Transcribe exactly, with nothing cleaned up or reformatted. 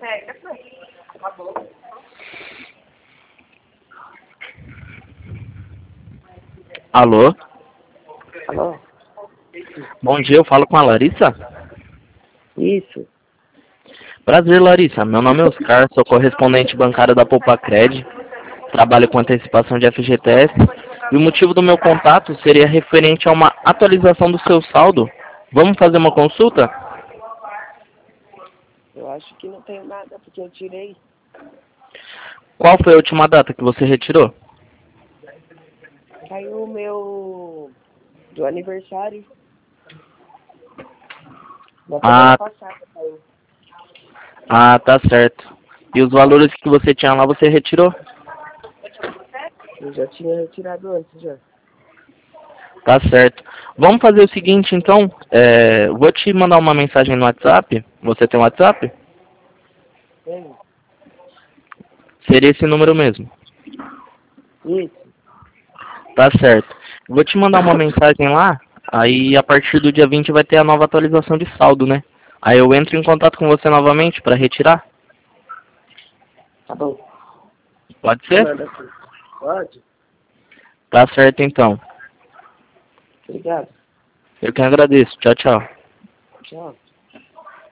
Alô? Alô? Bom dia, eu falo com a Larissa? Isso. Prazer, Larissa. Meu nome é Oscar, sou correspondente bancário da Poupacred, trabalho com antecipação de F G T S, e o motivo do meu contato seria referente a uma atualização do seu saldo. Vamos fazer uma consulta? Eu acho que não tenho nada, porque eu tirei. Qual foi a última data que você retirou? Caiu o meu... do aniversário. Na semana Ah, passada caiu. ah, tá certo. E os valores que você tinha lá, você retirou? Eu já tinha retirado antes, já. Tá certo. Vamos fazer o seguinte, então. É, vou te mandar uma mensagem no WhatsApp. Você tem WhatsApp? Tem? Seria esse número mesmo. Isso. Tá certo. Vou te mandar uma mensagem lá. Aí, a partir do dia vinte vai ter a nova atualização de saldo, né? Aí eu entro em contato com você novamente para retirar. Tá bom. Pode Você ser? manda aqui. Pode? Tá certo, então. Obrigado. Eu que agradeço. Tchau, tchau. Tchau.